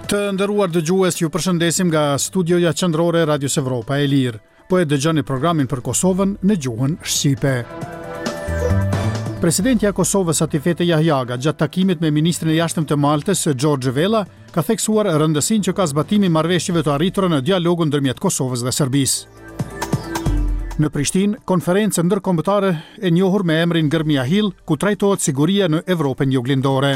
Të nderuar dëgjues, ju përshëndesim nga studioja qendrore e Radios Evropa e Lirë. Po e dëgjoni programin për Kosovën në gjuhën shqipe. Presidentja e Kosovës Atifete Jahjaga gjatë takimit me ministrin e jashtëm të Maltës, Gjorgje Vella, ka theksuar rëndësinë që ka zbatimi marrëveshjeve të arritura në dialogun ndërmjet Kosovës dhe Serbisë. Në Prishtinë, konferencë ndërkombëtare e njohur me emrin Gërmia Hill, ku trajtohet siguria në Evropën juglindore.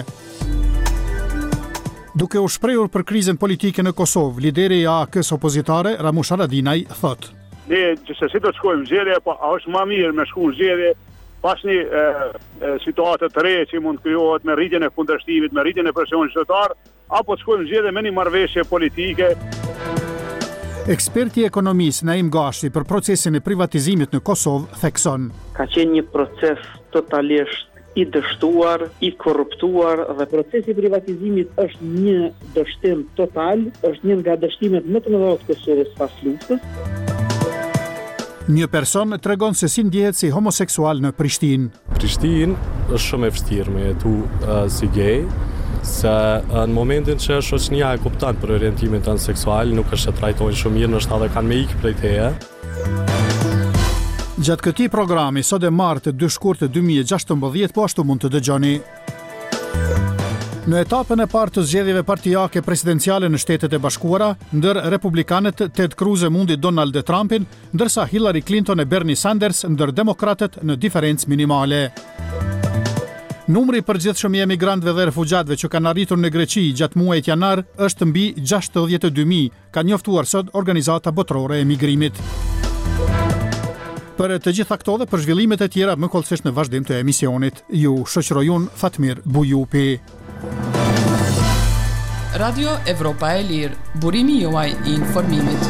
Duke u shprehur për krizën politike në Kosovë, lideri i AKS opozitare Ramush Haradinaj thotë: Ne gjithsesi do të shkojmë zgjedhje, po a është më mirë me shku zgjedhje pas një situatë të re që mund krijohet me rritjen e kundërshtimit, me rritjen e presionit qytetar, apo të shkojmë zgjedhje me një marrëveshje politike? Eksperti i ekonomisë Naim Gashi për procesin e privatizimit në Kosovë thekson: Ka qenë një proces totalisht i dështuar, i korruptuar dhe procesi i privatizimit është një dështim total, është një nga dështimet më të mëdha të Kosovës pas luftës. Një person tregon se si ndjehet si homoseksual në Prishtinë. Prishtinë është shumë e vështirë me jetu si gay, se në momentin që shoqënia e kupton për orientimin tonë seksual, nuk është të trajtojnë shumë mirë, ndoshta edhe kanë me ikë prej teje. Gjatë këtij programi, sot e martë 2 shkurt 2016, po ashtu mund të dëgjoni. Në etapën e parë të zgjedhjeve partijake presidenciale në Shtetet e Bashkuara, ndër republikanët Ted Cruz mundi Donald Trumpin, ndërsa Hillary Clinton e Bernie Sanders ndër demokratët në diferencë minimale. Numri i përgjithshëm i emigrantëve dhe refugjatëve që kanë arritur në Greqi gjatë muajit janar është mbi 62.000, ka njoftuar sot Organizata Botërore e Emigrimit. Për të gjitha këto dhe për zhvillimet e tjera më kollësisht në vazhdim të emisionit, ju shoqëroj unë Fatmir Bujupi. Radio Evropa e Lirë, burimi juaj i informimit.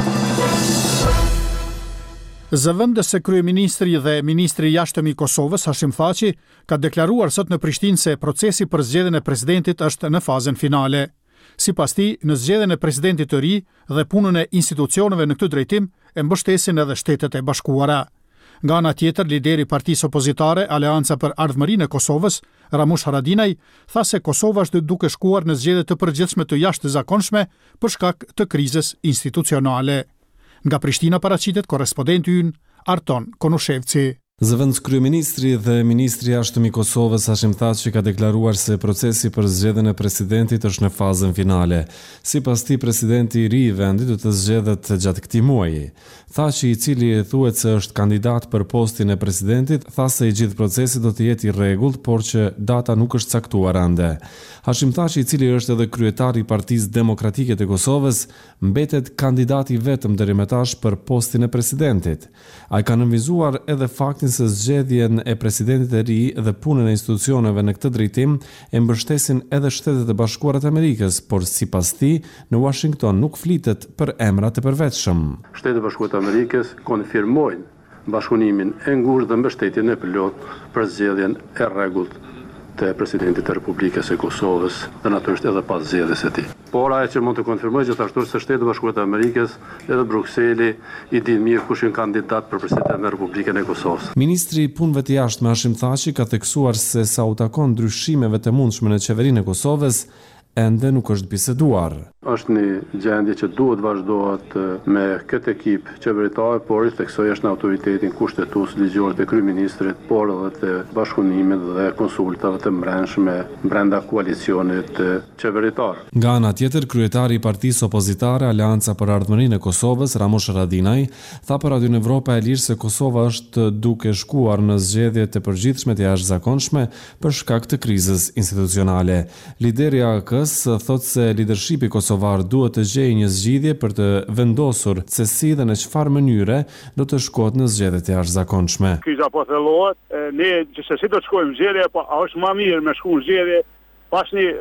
Zëvendës se kryeministri dhe ministri i jashtëm i Kosovës, Hashim Thaçi, ka deklaruar sot në Prishtinë se procesi për zgjedhjen e presidentit është në fazën finale. Sipas tij, në zgjedhjen e presidentit të ri dhe punën e institucioneve në këtë drejtim e mbështesin edhe Shtetet e Bashkuara. Nga ana tjetër, lideri i partisë opozitare Aleanca për Ardhmërinë e Kosovës, Ramush Haradinaj, tha se Kosova është duke shkuar në zgjedhje të përgjithshme të jashtëzakonshme për shkak të krizës institucionale. Nga Prishtina paraqitet korrespondenti ynë Arton Konushevci. Zëvendës kryeministri dhe ministri i jashtëm i Kosovës Hashim Thaçi ka deklaruar se procesi për zgjedhjen e presidentit është në fazën finale. Sipas tij, presidenti i ri i vendit do të zgjedhet gjatë këtij muaji. Thaçi, i cili thuhet se është kandidat për postin e presidentit, tha se i gjithë procesi do të jetë i rregullt, por që data nuk është caktuar ende. Hashim Thaçi, i cili është edhe kryetari i Partisë Demokratike të Kosovës, mbetet kandidati vetëm deri më tash për postin e presidentit. Ai ka nënvizuar edhe faktin se zgjedhjen e presidentit e ri dhe punën e institucioneve në këtë drejtim e mbështesin edhe Shtetet e Bashkuara të Amerikës, por sipas tij, në Washington nuk flitet për emra të përvetshëm. Shtetet e Bashkuara të Amerikës konfirmojnë bashkëpunimin e ngushtë dhe mbështetjen e plot për zgjedhjen e rregullt të presidentit të Republikës së Kosovës dhe natyrisht edhe pas zgjedhjes së tij. Por ajo që mund të konfirmoj gjithashtu se Shtetet e Bashkuara të Amerikës edhe Brukseli i din mirë kush është kandidat për presidentin e Republikën e Kosovës. Ministri i Punëve të Jashtme Hashim Thaçi ka theksuar se sa u takon ndryshimeve të mundshme në qeverinë e Kosovës, ende nuk është biseduar. Është një gjendje që duhet vazhdohet me këtë ekip qeveritar, por i theksoj është në autoritetin kushtetues ligjor të kryeministrit, por edhe të bashkëpunimit dhe konsultave të brendshme brenda koalicionit qeveritar. Nga ana tjetër, kryetari i partisë opozitare Aleanca për Ardhmërinë e Kosovës, Ramush Haradinaj, tha për Radio Evropa e Lirë se Kosova është duke shkuar në zgjedhje të përgjithshme të jashtëzakonshme për shkak të krizës institucionale. Lideri i AKS thotë se lidershipi kosovar duhet të gjejë një zgjidhje për të vendosur se si dhe në çfarë mënyre do të shkohet në zgjedhjet e jashtëzakonshme. Kriza po thellohet, ne gjithsesi do të shkojmë zgjedhje, po a është më mirë me shku zgjedhje pas një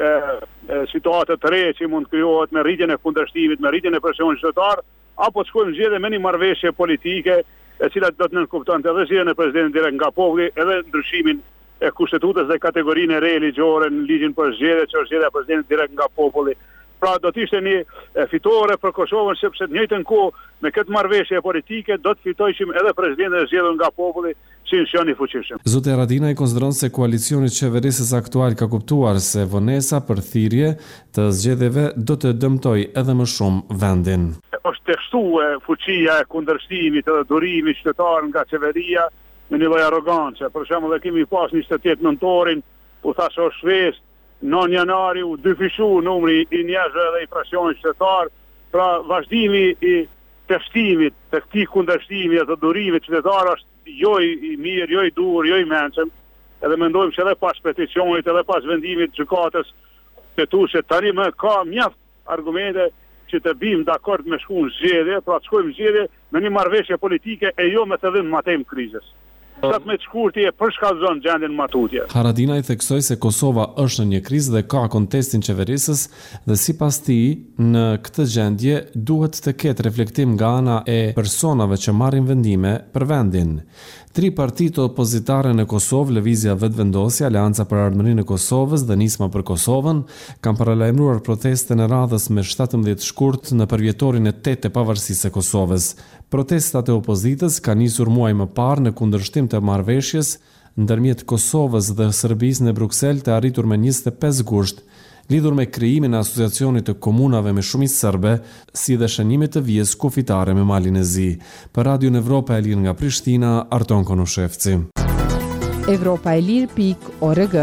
situatë të re që mund krijohet me rritjen e kundërshtimit, me rritjen e presionit qytetar, apo të shkojmë zgjedhje me një marrëveshje politike, e cila do të nënkuptonte edhe zgjedhjen e presidentit direkt nga populli, edhe ndryshimin e kushtetutës dhe kategorinë e re ligjore në ligjin për zgjedhje, që është zgjedhja e presidentit direkt nga populli. Pra do të ishte një fitore për Kosovën, sepse në njëjtën kohë me këtë marrëveshje politike do të fitojshim edhe presidentin e zgjedhur nga populli si institucion i fuqishëm. Zoti Haradinaj konsideron se koalicioni i qeverisës aktual ka kuptuar se vonesa për thirrje të zgjedhjeve do të dëmtojë edhe më shumë vendin. Është tekstuar fuqia e kundërshtimit edhe durimit qytetar nga qeveria me një lloj arrogancë. Për shembull, kemi pas 28 nëntorin, u thashë është festë, 9 janari u dyfishu numri i njerëzve dhe i presionit qytetar, pra vazhdimi i testimit, të këtij kundërshtimi të durimit qytetar është jo i mirë, jo i dur, jo i mençëm. Edhe mendojmë se edhe pas peticionit, edhe pas vendimit të gjykatës, se tani më ka mjaft argumente që të bim dakord me shku në zgjedhje, pra të shkojmë zgjedhje me një marrëveshje politike e jo me të dhënë matem krizës. Sot me të shkurti e përshkallëzon gjendjen matutje. Haradinaj theksoi se Kosova është në një krizë dhe ka kontestin qeverisës dhe sipas tij në këtë gjendje duhet të ketë reflektim nga ana e personave që marrin vendime për vendin. 3 partitë opozitare në Kosovë, Lëvizja Vetëvendosja, Aleanca për Ardhmërinë e Kosovës dhe Nisma për Kosovën, kanë paralajmëruar proteste në radhës me 17 shkurt në përvjetorin e 8 të pavarësisë së Kosovës. Protestat e opozitës kanë nisur muaj më parë në kundërshtim të marrëveshjes ndërmjet Kosovës dhe Serbisë në Bruksel të arritur me 25 gusht, lidhur me krijimin e asociacionit të komunave me shumicë serbe, si dhe shënimit të vijës kufitare me Malin e Zi. Për Radio Evropa e Lirë nga Prishtina, Arton Konushevci. Evropaelir.org.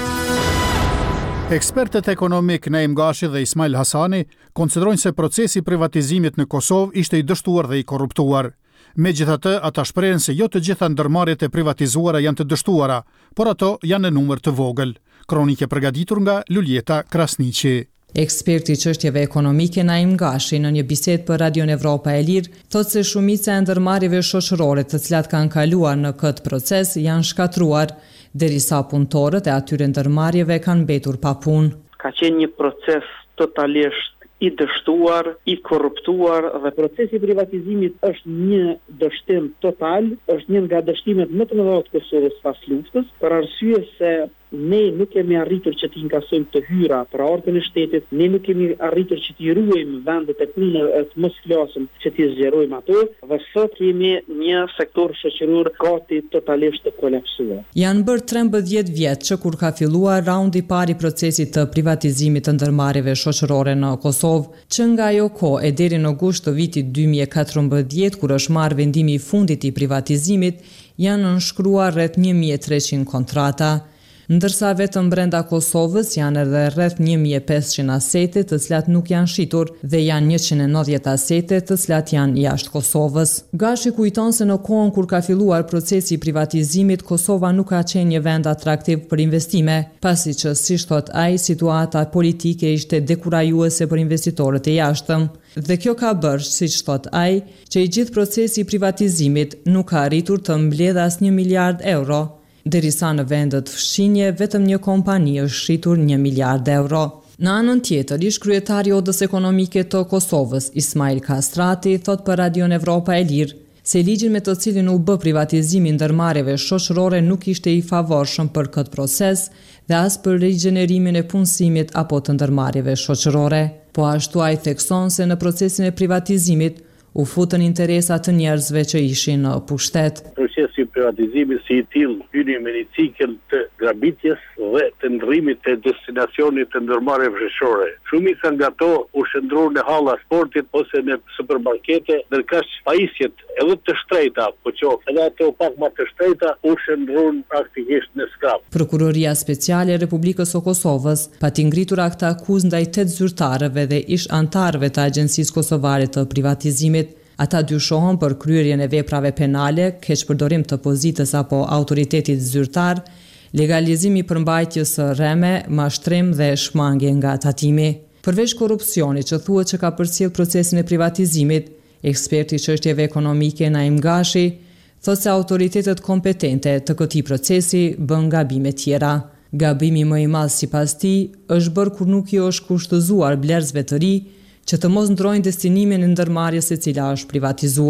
Ekspertët ekonomik Naim Gashi dhe Ismail Hasani konsiderojnë se procesi i privatizimit në Kosovë ishte i dështuar dhe i korruptuar. Megjithatë, ata shprehen se jo të gjitha ndërmarrjet e privatizuara janë të dështuara, por ato janë në numër të vogël. Kronike përgatitur nga Luljeta Krasniqi. Eksperti i çështjeve ekonomike Naim Gashi në një bisedë për Radio Evropa e Lirë thotë se shumica e ndërmarrjeve shoqërore të cilat kanë kaluar në këtë proces janë shkatruar, derisa punëtorët e atyre ndërmarrjeve kanë mbetur pa punë. Ka qenë një proces totalisht i dështuar, i korruptuar dhe procesi i privatizimit është një dështim total, është një nga dështimet më të mëdha të Kosovës pas luftës, për arsye se ne nuk kemi arritur që t'i inkasojmë të hyra për orën e shtetit, ne nuk kemi arritur që t'i ruajmë vendet e punës, të mos flasim që t'i zgjerojmë ato, dhe sot kemi një sektor shoqëror gati totalisht të kolapsuar. Janë bërë 13 vjet që kur ka filluar raundi i parë i procesit të privatizimit të ndërmarrjeve shoqërore në Kosovë, që nga ajo kohë e deri në gusht të vitit 2014, kur është marrë vendimi i fundit i privatizimit, janë nënshkruar rreth 1300 kontrata. Ndërsa vetëm brenda Kosovës janë edhe rreth 1500 asete të cilat nuk janë shitur dhe janë 190 asete të cilat janë jashtë Kosovës. Gashi kujton se në kohën kur ka filluar procesi i privatizimit, Kosova nuk ka qenë një vend atraktiv për investime, pasi që, siç thot ai, situata politike ishte dekurajuese për investitorët e jashtëm. Dhe kjo ka bërë, siç thot ai, që i gjithë procesi i privatizimit nuk ka arritur të mbledhë as 1 miliard euro. Derisa në vendet fshinje, vetëm një kompani është shitur 1 miliard euro. Në anën tjetër, ish kryetari i Odës Ekonomike të Kosovës, Ismail Kastrati, thot për Radio Evropa e Lirë, se ligjin me të cilin u bë privatizimi ndërmarrjeve shoqërore nuk ishte i favorshëm për këtë proces dhe as për rigjenerimin e punësimit apo të ndërmarrjeve shoqërore. Po ashtu ai thekson se në procesin e privatizimit u futën interesat të njerëzve që ishin në pushtet. Procesi i privatizimit si i tillë hyni me një cikël të grabitjes dhe të ndrrimit të destinacionit të ndërmarrjeve shoqërore. Shumica nga ato u shndruan në halla sportit ose në supermarkete, ndërkaq pajisjet edhe të shtrejta, po qoftë edhe ato pak më të shtrejta u shndruan praktikisht në skrap. Prokuroria Speciale e Republikës së Kosovës pati ngritur akta akuzë ndaj 8 zyrtarëve dhe ish antarëve të Agjencisë Kosovare të Privatizimit. Ata dyshohen për kryerjen e veprave penale, keqpërdorim të pozitës apo autoritetit zyrtar, legalizimi i përmbajtjes së rreme, mashtrim dhe shmangje nga tatimi. Përveç korrupsionit që thuhet që ka përcjell procesin e privatizimit, eksperti i çështjeve ekonomike Naim Gashi thotë se autoritetet kompetente të këtij procesi bën gabime tjera. Gabimi më i madh sipas tij është bërë kur nuk i është kushtëzuar blerësve të ri që të mos ndrojnë destinimin e ndërmarrjes e cila është privatizuar.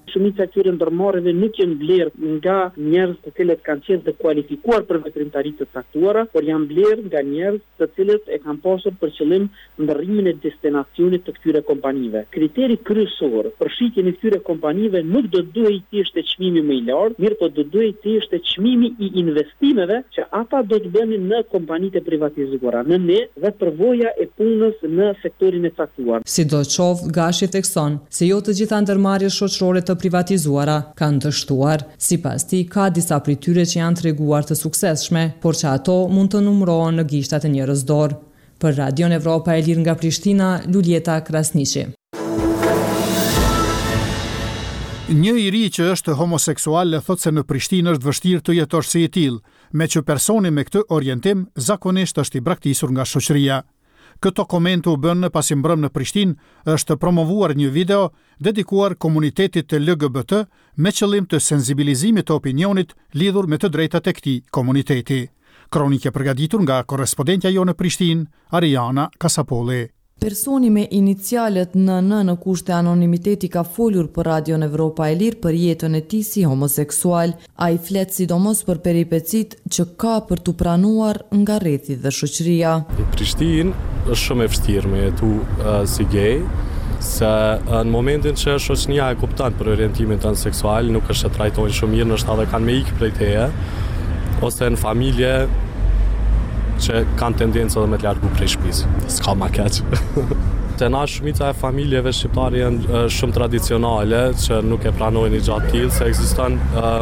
Shumica e këtyre ndërmarrjeve nuk janë blerë nga njerëz të cilët kanë qenë të kualifikuar për veprimtaritë të caktuara, por janë blerë nga njerëz të cilët e kanë pasur për qëllim ndërrimin e destinacionit të këtyre kompanive. Kriteri kryesor për shitjen e këtyre kompanive nuk do duhet të ishte çmimi më i lartë, mirë po do duhet të ishte çmimi i investimeve që ata do të bënin në kompanitë e privatizuara, në ne dhe përvoja e punës në sektorin e caktuar. Sidoqoftë, Gashi thekson se jo të gjitha ndërmarrjet shoqërore të privatizuara kanë dështuar. Sipas tij, ka disa prej tyre që janë treguar të suksesshme, por që ato mund të numërohen në gishtat e njerëz dorë. Për Radion Evropa e Lirë nga Prishtina, Luljeta Krasniqi. Një i ri që është homoseksual thot se në Prishtinë është vështirë të jetosh si i tillë, me që personi me këtë orientim zakonisht është i braktisur nga shoqëria. Këto komente u bën pasi mbrëm në Prishtinë është promovuar një video dedikuar komunitetit të LGBT me qëllim të sensibilizimit të opinionit lidhur me të drejtat e këtij komuniteti. Kronikë përgatitur nga korrespondentja jonë në Prishtinë, Ariana Kasapolli. Personi me inicialet në kushte anonimiteti ka folur për Radion Evropa e Lirë për jetën e tij si homoseksual. Ai flet sidomos për peripecit që ka për tu pranuar nga rrethi dhe shoqëria. Në Prishtinë është shumë e vështirë me jetu si gay, se në momentin që shoqënia e kupton për orientimin tënd seksual, nuk është të trajtojnë shumë mirë, nështë edhe kanë me ikë prej teje, ose në familje që kanë tendencë edhe me të largu prej shtëpisë. S'ka ma keq. Te na shumica e familjeve shqiptare janë shumë tradicionale që nuk e pranojnë i gjatë tillë, se ekziston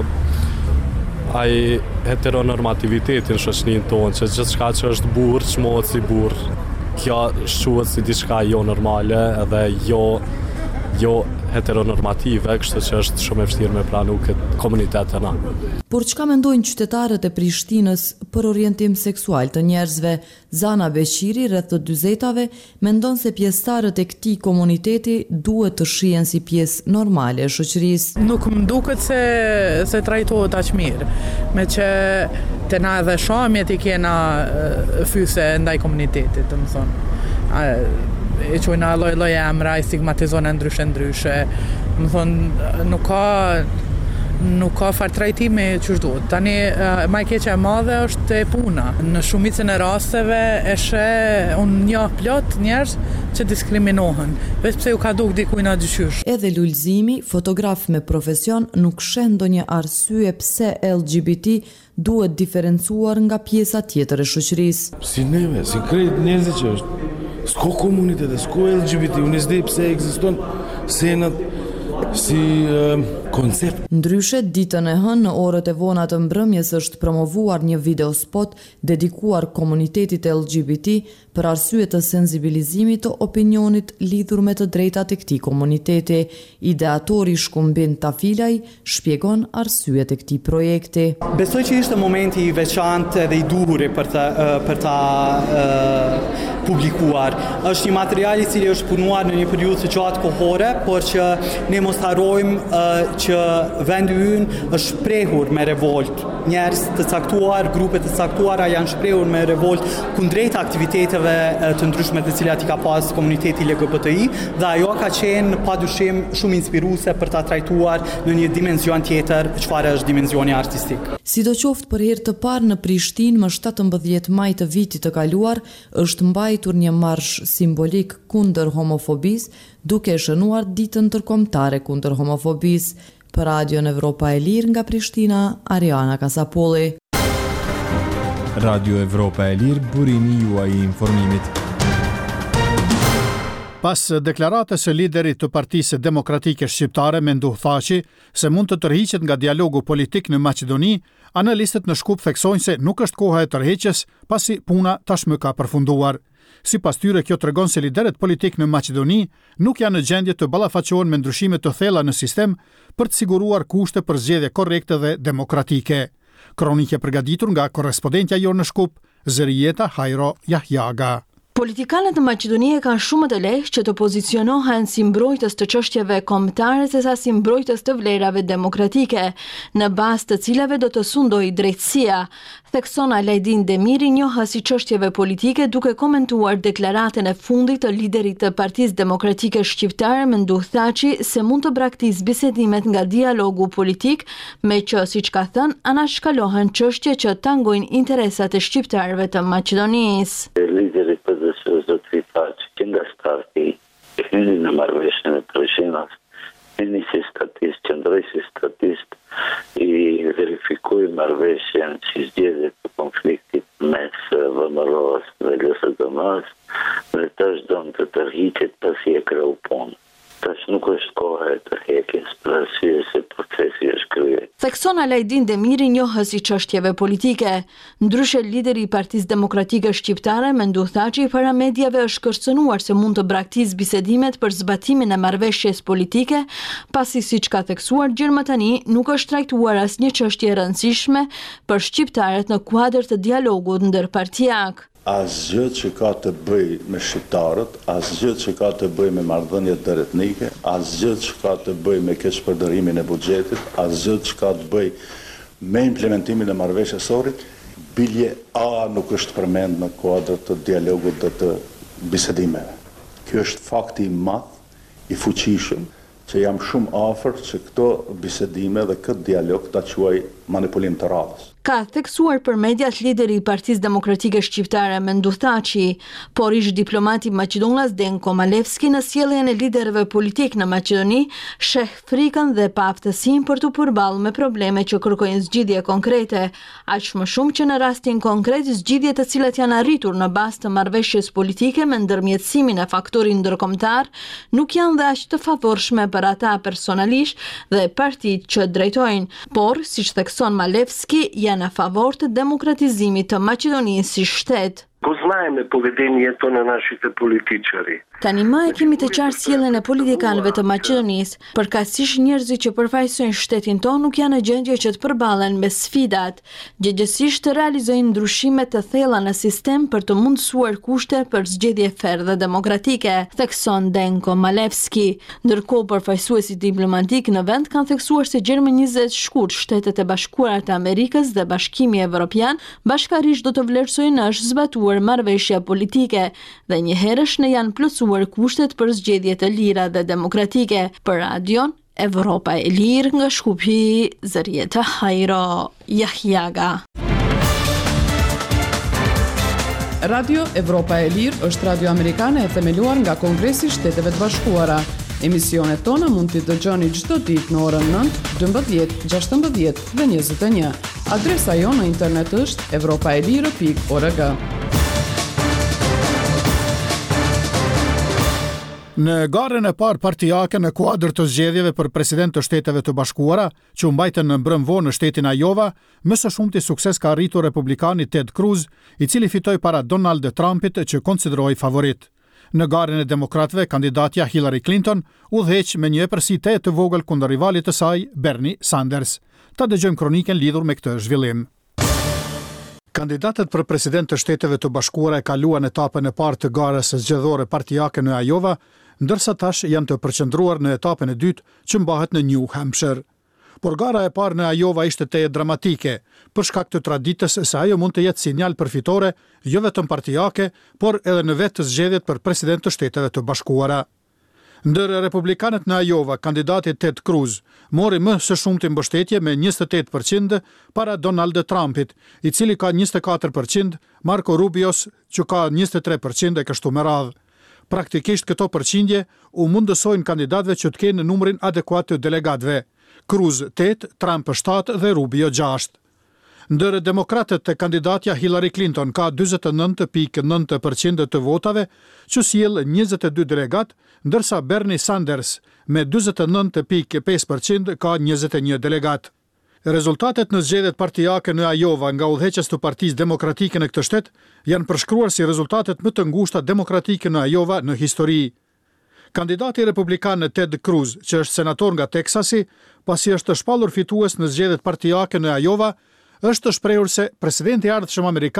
ai heteronormativiteti në shoqërinë tonë, që gjithçka që është burr çmohet si burr. Kjo shuhet si diçka jo normale edhe jo heteronormative, kështu që është shumë e vështirë me pranu këtë komunitet të na. Por çka mendojnë qytetarët e Prishtinës për orientim seksual të njerëzve? Zana Beqiri, rreth të 40-tave, mendon se pjesëtarët e këtij komuniteti duhet të shihen si pjesë normale e shoqërisë. Nuk më duket se trajtohet aq mirë, me që te na edhe shamjet i kena fyse ndaj komunitetit, të më thonë. E qojna lloj emra, i stigmatizojnë ndryshe. Më thonë, nuk ka far trajtimi që duhet. Tani, ma i keqja e madhe është e puna. Në shumicën e rasteve e unë një plot njerëz që diskriminohen, veç pse ju ka duk dikujna gjyqysh. Edhe lulëzimi, fotograf me profesion, nuk sheh ndonjë arsye pse LGBT duhet diferencuar nga pjesa tjetër e shoqërisë. Si neve, si krejt njerëzit që është, s'ko komunitet, s'ko LGBT, unë s'di pse ekziston senat si koncept. Ndryshe, ditën e hënë në orët e vona të mbrëmjes është promovuar një videospot dedikuar komunitetit LGBT për arsye të sensibilizimit të opinionit lidhur me të drejtat e këtij komuniteti. Ideatori Shkumbin Tafilaj shpjegon arsyet e këtij projekti. Besoj që ishte momenti i veçantë dhe i duhur për ta publikuar. Është një material i cili është punuar në një periudhë të gjatë kohore, por që ne mos harrojmë që vendi ynë është shprehur me revolt. Njerëz të caktuar, grupe të caktuara janë shprehur me revolt kundrejt aktiviteteve të ndryshme të cilat i ka pas komuniteti LGBTI, dhe ajo ka qenë padyshim shumë inspiruese për ta trajtuar në një dimension tjetër, çfarë është dimensioni artistik. Sidoqoftë, për herë të parë në Prishtinë më 17 maj të vitit të kaluar është mbajtur një marsh simbolik kundër homofobisë, duke shënuar ditën ndërkombëtare kundër homofobisë. Për Radion Evropa e Lirë nga Prishtina, Ariana Kasapolli. Radio Evropa e Lirë, burimi juaj i informimit. Pas deklaratës së liderit të Partisë Demokratike Shqiptare Menduh Thaçi se mund të tërhiqet nga dialogu politik në Maqedoni, analistët në Shkup theksojnë se nuk është koha e tërheqjes pasi puna tashmë ka përfunduar. Sipas tyre, kjo tregon se liderët politik në Maqedoni nuk janë në gjendje të ballafaqohen me ndryshime të thella në sistem për të siguruar kushte për zgjedhje korrekte dhe demokratike. Kronikë përgatitur nga korrespondentja jonë në Shkup, Zërijeta Hajro Jahjaga. Politikanët në Maqedoni kanë shumë të lehtë që të pozicionohen si mbrojtës të çështjeve kombëtare sesa si mbrojtës të vlerave demokratike, në bazë të cilave do të sundojë drejtësia, thekson Alajdin Demiri, njohës i çështjeve politike, duke komentuar deklaratën e fundit të liderit të Partisë Demokratike Shqiptare Menduh Thaçi se mund të braktisë bisedimet nga dialogu politik, me që, siç ka thënë, anashkalohen çështje që tangojnë interesat e shqiptarëve të Maqedonisë. Lideri Zotri Thaçi që nga starti e hyni në marrëveshjen e Prishinës, hyni si statist, qëndroi si statist, i verifikoi marrëveshjen si zgjedhje të konfliktit mes VMRO-s dhe LSDM-s, dhe tash donte të tërhiqet pasi e kreu punë. Tash nuk është koha e tërheqjes për arsye se procesi është kryer. Thekson Alajdin Demiri, njohës i çështjeve politike. Ndryshe, lideri i Partisë Demokratike Shqiptare Menduh Thaçi para mediave është kërcënuar se mund të braktisë bisedimet për zbatimin e marrëveshjes politike, pasi siç ka theksuar gjë më tani nuk është trajtuar asnjë çështje e rëndësishme për shqiptarët në kuadër të dialogut ndërpartijak. Asgjë që ka të bëj me shqiptarët, asgjë që ka të bëj me marrëdhëniet dëretnike, asgjë që ka të bëj me keqpërdorimin e buxhetit, asgjë që ka të bëj me implementimin e marrëveshjes sorit, bilje A nuk është përmend në kuadër të dialogut dhe të bisedimeve. Kjo është fakti i madh, i fuqishëm, që jam shumë afër që këto bisedime dhe këtë dialog ta quaj manipulim të radhës. Ka theksuar për mediat lideri i Partisë Demokratike Shqiptare Menduh Thaçi, por ish diplomati maqedonas Denko Malevski në sjelljen e liderëve politik në Maqedoni sheh frikën dhe paaftësinë për të përballur me probleme që kërkojnë zgjidhje konkrete, aq më shumë që në rastin konkret zgjidhjet të cilat janë arritur në bazë të marrëveshjes politike me ndërmjetësimin e faktorit ndërkombëtar nuk janë dhe aq të favorshme për ata personalisht dhe partitë që drejtojnë, por siç thekson Malevski janë në favor të demokratizimit të Maqedonisë si shtet. Poznajeme поведение tonë нашите političari. Tani më e kemi të qartë sjelljen e politikanëve të Maqedonisë, përkatësisht njerëzit që përfaqësojnë shtetin tonë nuk janë në gjendje që të përballen me sfidat, gjëgjësisht të realizojnë ndryshime të thella në sistem për të mundësuar kushte për zgjedhje ferr dhe demokratike, thekson Denko Malevski. Ndërkohë, përfaqësuesit diplomatik në vend kanë theksuar se Gjermanisë e shkurt, Shtetet e Bashkuara të Amerikës dhe Bashkimi Evropian bashkërisht do të vlerësojnë është zbatuar marrëveshja politike dhe njëherësh ne janë plotësuar kushtet për zgjedhje të lira dhe demokratike. Për Radion Evropa e Lirë nga Shkupi, Zërieta Hajro Jahjaga. Radio Evropa e Lirë është radio amerikane e themeluar nga Kongresi i Shteteve të Bashkuara. Emisionet tona mund t'i dëgjoni çdo ditë në orën 9, 12, 16 dhe 21. Adresa jonë në internet është europaelire.org. Në garën e parë partijake në kuadër të zgjedhjeve për president të Shteteve të Bashkuara, që u mbajtën në mbrëmvon në shtetin Iowa, më së shumti sukses ka arritur republikani Ted Cruz, i cili fitoi para Donald Trumpit që konsiderohej favorit. Në garën e demokratëve, kandidatja Hillary Clinton udhëheq me një epërsi të vogël kundër rivalit të saj, Bernie Sanders. Ta dëgjojmë kroniken lidhur me këtë zhvillim. Kandidatët për president të Shteteve të Bashkuara e kaluan etapën e parë të garës zgjedhore partijake në Iowa, ndërsa tash janë të përqendruar në etapën e dytë që mbahet në New Hampshire. Por gara e parë në Iowa ishte teje dramatike, për shkak të traditës se ajo mund të jetë sinjal përfitore, jo vetëm partijake, por edhe në vetë të zgjedhjet për president të Shteteve të Bashkuara. Ndër republikanët në Iowa, kandidati Ted Cruz mori më së shumti mbështetje me 28% para Donald Trumpit, i cili ka 24%, Marco Rubios që ka 23% e kështu me radhë. Praktikisht këto përqindje u mundësojnë kandidatëve që të kenë numrin adekuat të delegatëve. Cruz 8, Trump 7 dhe Rubio 6. Ndër demokratët të kandidatja Hillary Clinton ka 29.9% të votave, që sjell 22 delegat, ndërsa Bernie Sanders me 29.5% ka 21 delegat. Rezultatet në zgjedhjet partijake në Iowa nga udhëheqës të Partisë Demokratike në këtë shtet janë përshkruar si rezultatet më të ngushta demokratike në Iowa në histori. Kandidati republikan Ted Cruz, që është senator nga Texasi, pasi është shpallur fitues në zgjedhjet partijake në Iowa, është shprehur se presidenti i ardhshëm amerikan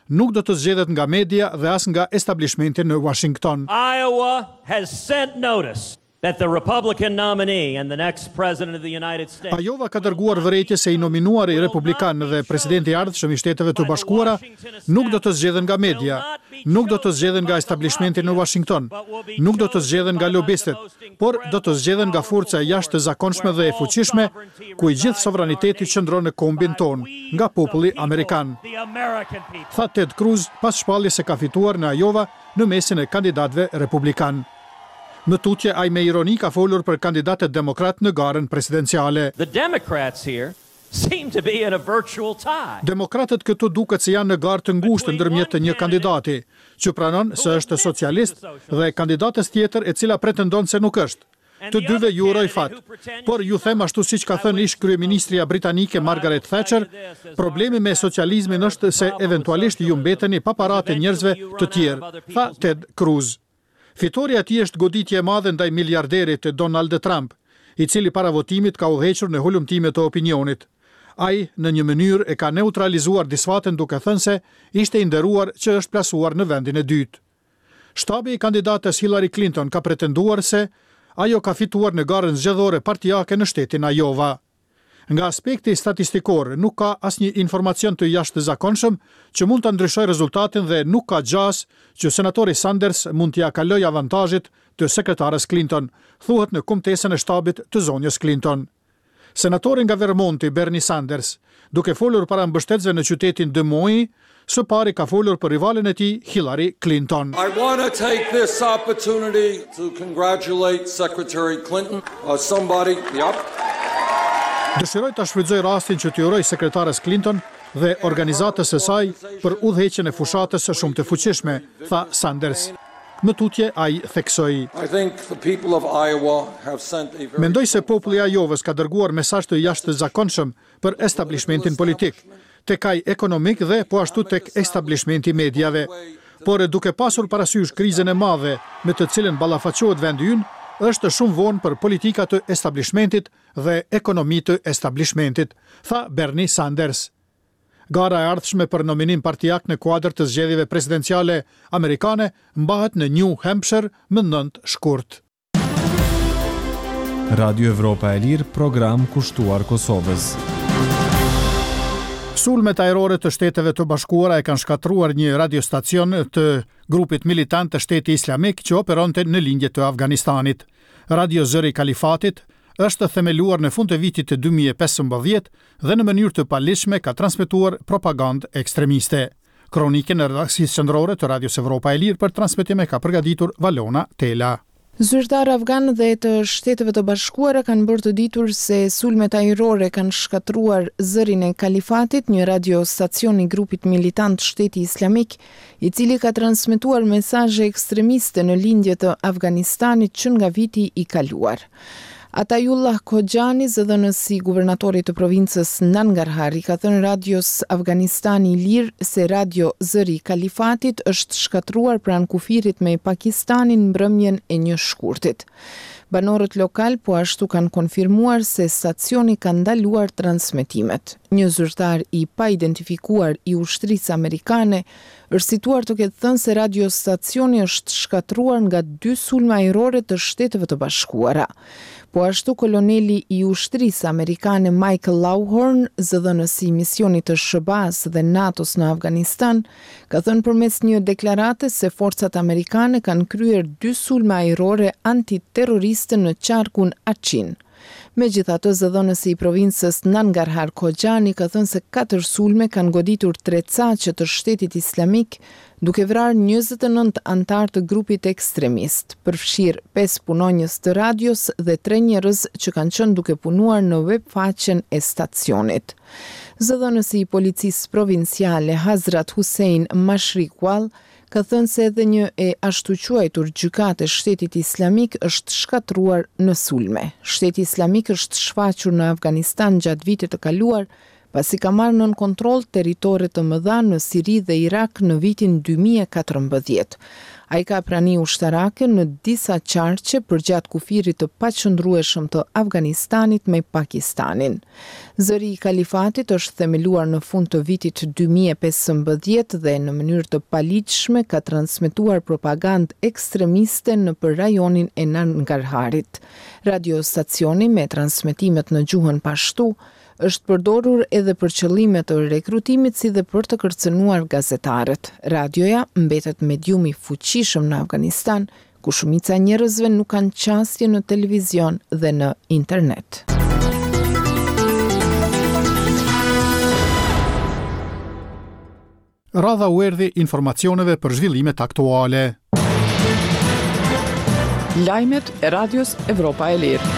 nuk do të zgjedhet nga media dhe as nga establishmenti në Washington. Iowa has sent notice that the Republican nominee and the next president of the United States. Iowa ka dërguar vërejtje se i nominuari republikan dhe presidenti i ardhshëm i Shteteve të Bashkuara nuk do të zgjedhen nga media, nuk do të zgjedhen nga establishmenti në Washington, nuk do të zgjedhen nga lobistët, por do të zgjedhen nga forca e jashtëzakonshme dhe e fuqishme, ku i gjithë sovraniteti qëndron në kombin ton, nga populli amerikan. Tha Ted Cruz pas shpalljes se ka fituar në Iowa në mesin e kandidatëve republikan. Në tutje, ai me ironi ka folur për kandidatët demokrat në garën presidenciale. The Democrats here seem to be in a virtual tie. Demokratët këtu duket se janë në garë të ngushtë ndërmjet të një kandidati, që pranon se është socialist dhe kandidates tjetër e cila pretendon se nuk është. Të dyve ju uroj fat. Por ju them ashtu siç ka thënë ish kryeministria britanike Margaret Thatcher, problemi me socializmin është se eventualisht ju mbeteni pa paratë njerëzve të tjerë, tha Ted Cruz. Fitoria e tij është goditje e madhe ndaj miliarderit Donald Trump, i cili para votimit ka udhëhequr në hulumtime të opinionit. Ai në një mënyrë e ka neutralizuar disfaten duke thënë se ishte i nderuar që është plasuar në vendin e dytë. Shtabi i kandidates Hillary Clinton ka pretenduar se ajo ka fituar në garën zgjedhore partijake në shtetin Iowa. Nga aspekti statistikor, nuk ka asnjë informacion të jashtëzakonshëm që mund të ndryshojë rezultatin dhe nuk ka gjas që senatori Sanders mund t'ia kalojë avantazhit të sekretares Clinton, thuhet në kumtesën e shtabit të zonjës Clinton. Senatori nga Vermonti, Bernie Sanders, duke folur para mbështetësve në qytetin Des Moines, së pari ka folur për rivalen e tij Hillary Clinton. I want to take this opportunity to congratulate Secretary Clinton, Dëshiroj ta shfrytëzoj rastin që t'i uroj sekretares Clinton dhe organizatës së saj për udhëheqjen e fushatës shumë të fuqishme, tha Sanders. Më tutje ai theksoi. Mendoj se populli i Iowës ka dërguar mesazh të jashtëzakonshëm për establishmentin politik, tek ai ekonomik dhe po ashtu tek establishmenti i mediave. Por duke pasur parasysh krizën e madhe me të cilën ballafaqohet vendi ynë, është shumë vonë për politika të establishmentit dhe ekonomi të establishmentit, tha Bernie Sanders. Gara e ardhshme për nominim partijak në kuadër të zgjedhjeve presidenciale amerikane mbahet në New Hampshire më 9 shkurt. Radio Evropa e Lirë, program kushtuar Kosovës. Sulmet ajrore të Shteteve të Bashkuara e kanë shkatruar një radiostacion të grupit militant të Shteti Islamik që operonte në lindje të Afganistanit. Radio Zëri i Kalifatit është themeluar në fund të vitit të 2015 dhe në mënyrë të paligjshme ka transmetuar propagandë ekstremiste. Kronikën e redaksisë qendrore të Radios Evropa e Lirë për transmetim e ka përgatitur Valona Tela. Zyrtarë afganë dhe të Shteteve të Bashkuara kanë bërë të ditur se sulmet ajrore kanë shkatruar Zërin e Kalifatit, një radiostacion i grupit militant Shteti Islamik, i cili ka transmetuar mesazhe ekstremiste në lindje të Afganistanit që nga viti i kaluar. Atayullah Kojani, zëdhënësi i guvernatorit të provincës Nangarhar, i ka thënë radios Afganistani i Lirë se radio Zëri i Kalifatit është shkatruar pranë kufirit me Pakistanin mbrëmjen e një shkurtit. Banorët lokal po ashtu kanë konfirmuar se stacioni ka ndaluar transmetimet. Një zyrtar i pa identifikuar i ushtrisë amerikane është situar të ketë thënë se radiostacioni është shkatruar nga 2 sulme ajrore të Shteteve të Bashkuara. Po ashtu koloneli i ushtrisë amerikane Michael Lawhorn, zëdhënësi i misionit të SHBA-s dhe NATO-s në Afganistan, ka thënë përmes një deklarate se forcat amerikane kanë kryer 2 sulme ajrore antiterroriste në qarkun Achin. Megjithatë, zëdhënësi i provincës Nangarhar Kojani ka thënë se 4 sulme kanë goditur 3 caqe të Shtetit Islamik, duke vrarë 29 antar të grupit ekstremist, përfshirë 5 punonjës të radios dhe 3 njerëz që kanë qenë duke punuar në webfaqen e stacionit. Zëdhënësi i policisë provinciale Hazrat Hussein Mashrikwal ka thënë se edhe një e ashtu quajtur gjykate Shtetit Islamik është shkatruar në sulme. Shteti Islamik është shfaqur në Afganistan gjatë vitit të kaluar, pasi ka marrë nën kontroll territore të mëdha në Siri dhe Irak në vitin 2014. Ai ka prani ushtarake në disa qarqe përgjatë kufirit të paqëndrueshëm të Afganistanit me Pakistanin. Zëri i kalifatit është themeluar në fund të vitit 2015 dhe në mënyrë të paligjshme ka transmetuar propagandë ekstremiste në për rajonin e Nangarharit. Radiostacioni me transmetimet në gjuhën pashtu është përdorur edhe për qëllime të rekrutimit si dhe për të kërcënuar gazetarët. Radioja mbetet mediumi fuqishëm në Afganistan, ku shumica njerëzve nuk kanë qasje në televizion dhe në internet. Radha u erdhi informacioneve për zhvillimet aktuale. Lajmet e Radios Evropa e Lirë.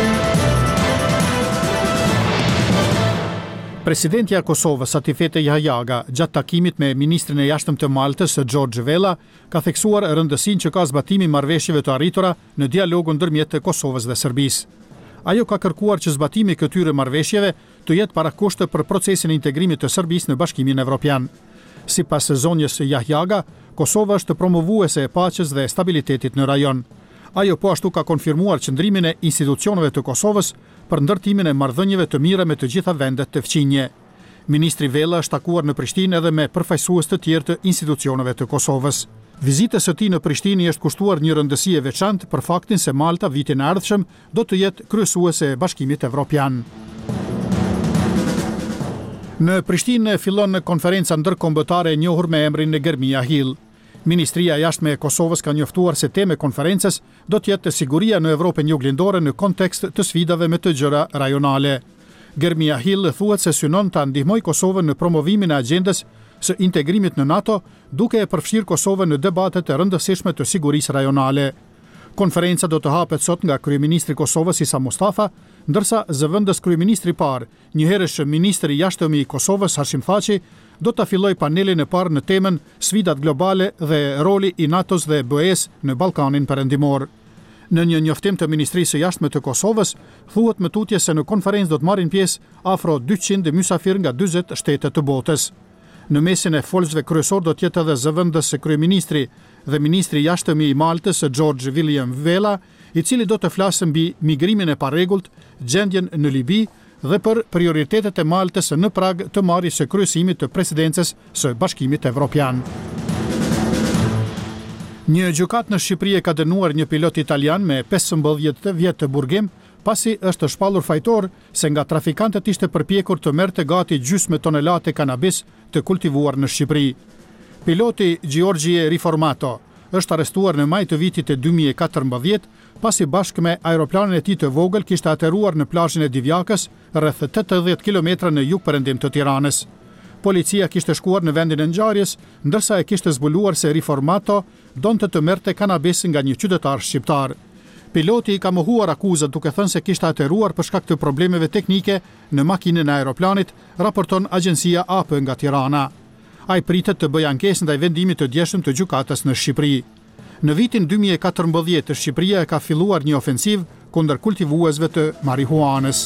Presidentja e Kosovës Satifete Jahjaga, gjatë takimit me ministrin e jashtëm të Maltës, George Vella, ka theksuar rëndësinë që ka zbatimi marrëveshjeve të arritura në dialogun ndërmjet të Kosovës dhe Serbisë. Ajo ka kërkuar që zbatimi këtyre marrëveshjeve të jetë parakushte për procesin e integrimit të Serbisë në Bashkimin Evropian. Sipas zonjës Jahjaga, Kosova është promovuese e paqes dhe stabilitetit në rajon. Ajo po ashtu ka konfirmuar qëndrimin e institucioneve të Kosovës për ndërtimin e marrëdhënieve të mira me të gjitha vendet të fqinje. Ministri Vella është takuar në Prishtinë edhe me përfaqësues të tjerë të institucioneve të Kosovës. Vizitës së tij në Prishtinë është kushtuar një rëndësi e veçantë për faktin se Malta vitin e ardhshëm do të jetë kryesuese e Bashkimit Evropian. Në Prishtinë fillon konferenca ndërkombëtare e njohur me emrin e Germia Hill. Ministria e jashtme e Kosovës ka njoftuar se tema e konferencës do të jetë siguria në Evropën juglindore në kontekst të sfidave me të gjëra rajonale. Germia Hill thuhet se synon ta ndihmojë Kosovën në promovimin e agjendës së integrimit në NATO, duke e përfshirë Kosovën në debatet e rëndësishme të sigurisë rajonale. Konferenca do të hapet sot nga kryeministri i Kosovës Isa Mustafa, ndërsa zëvendës kryeministri i parë, njëherësh ministri i jashtëm i Kosovës Hashim Thaçi, do ta fillojë panelin e parë në temën sfidat globale dhe roli i NATO-s dhe BE-s në Ballkanin Perëndimor. Në një njoftim të Ministrisë së Jashtme të Kosovës, thuhet më tutje se në konferencë do të marrin pjesë afro 200 mysafir nga 40 shtete të botës. Në mesin e folësve kryesor do të jetë edhe zëvendës kryeministri dhe ministri i jashtëm i Maltës George William Vella, i cili do të flasë mbi migrimin e parregullt, gjendjen në Libi dhe për prioritetet e Maltës në prag të marrjes së kryesimit të presidencës së Bashkimit Evropian. Një gjykat në Shqipëri e ka dënuar një pilot italian me 15 vjet të burgim, pasi është shpallur fajtor se nga trafikantët ishte përpjekur të merrte gati gjysmë tonelate kanabis të kultivuar në Shqipëri. Piloti Giorgie Riformato është arrestuar në maj të vitit e 2014, pasi bashkë me aeroplanin e tij të vogël kishte aterruar në plazhin e Divjakës, rreth 80 km në jug-perëndim të Tiranës. Policia kishte shkuar në vendin e ngjarjes, ndërsa e kishte zbuluar se Riformato donte të merrte kanabis nga një qytetar shqiptar. Piloti ka mohuar akuzat duke thënë se kishte aterruar për shkak të problemeve teknike në makinën e aeroplanit, raporton agjencia AP nga Tirana. Ai pritet të bëjë ankesë ndaj vendimit të djeshëm të gjykatës në Shqipëri. Në vitin 2014 Shqipëria ka filluar një ofensiv kundër kultivuesve të marihuanës.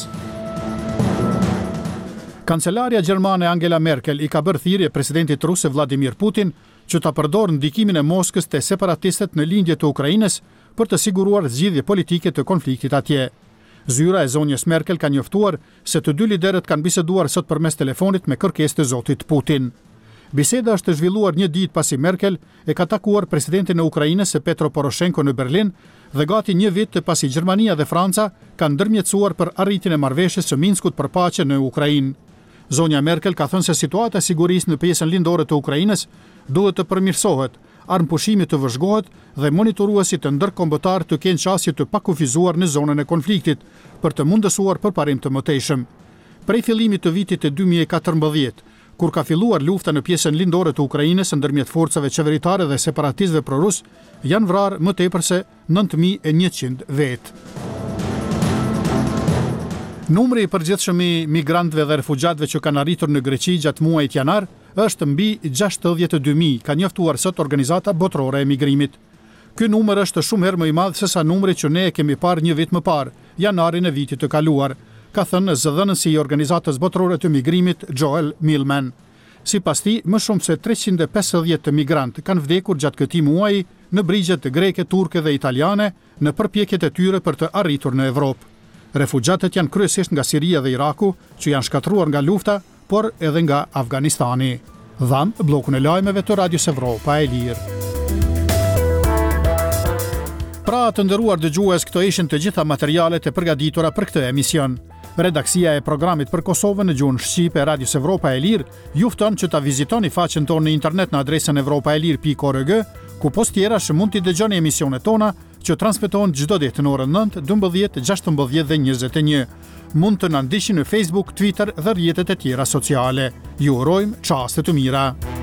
Kancelaria gjermane Angela Merkel i ka bërë thirrje presidentit rus Vladimir Putin që ta përdorë ndikimin e Moskës te separatistët në lindje të Ukrainës për të siguruar zgjidhje politike të konfliktit atje. Zyra e zonjës Merkel ka njoftuar se të dy liderët kanë biseduar sot përmes telefonit me kërkesë të zotit Putin. Biseda është zhvilluar një ditë pasi Merkel e ka takuar presidentin e Ukrainës Petro Poroshenko në Berlin dhe gati një vit pasi Gjermania dhe Franca kanë ndërmjetësuar për arritjen e marrëveshjes së Minskut për paqe në Ukrainë. Zonja Merkel ka thënë se situata e sigurisë në pjesën lindore të Ukrainës duhet të përmirësohet, armëpushimi të vëzhgohet dhe monitoruesit të ndërkombëtar të kenë qasje të pakufizuar në zonën e konfliktit për të mundësuar përparim të mëtejshëm. Prej fillimit të vitit e 2014, kur ka filluar lufta në pjesën lindore të Ukrainës ndërmjet forcave qeveritare dhe separatistëve prorus, janë vrarë më tepër se 9100 vetë. Numri i përgjithshëm i migrantëve dhe refugjatëve që kanë arritur në Greqi gjatë muajit janar është mbi 62.000, ka njoftuar sot Organizata Botërore e Migrimit. Ky numër është shumë herë më i madh se sa numri që ne e kemi parë një vit më parë, janarin e vitit të kaluar, ka thënë zëdhënësi i Organizatës Botërore të Migrimit Joel Millman. Sipas tij, më shumë se 350 migrantë kanë vdekur gjatë këtij muaji në brigjet greke, turke dhe italiane në përpjekjet e tyre për të arritur në Evropë. Refugjatët janë kryesisht nga Siria dhe Iraku, që janë shkatruar nga lufta, por edhe nga Afganistani. Dham bllokun e lajmeve të Radios Evropa e Lirë. Pra të nderuar dëgjues, këto ishin të gjitha materialet e përgatitura për këtë emision. Redaksia e programit për Kosovën në gjuhën shqipe e Radios Evropa e Lirë ju fton që ta vizitoni faqen tonë në internet në adresën evropaelir.org, ku post tjerash mund t'i dëgjoni emisionet tona që transmetohen çdo ditë në orën 9, 12, 16 dhe 21. Mund të na ndiqni në Facebook, Twitter dhe rrjetet e tjera sociale. Ju urojmë çaste të mira.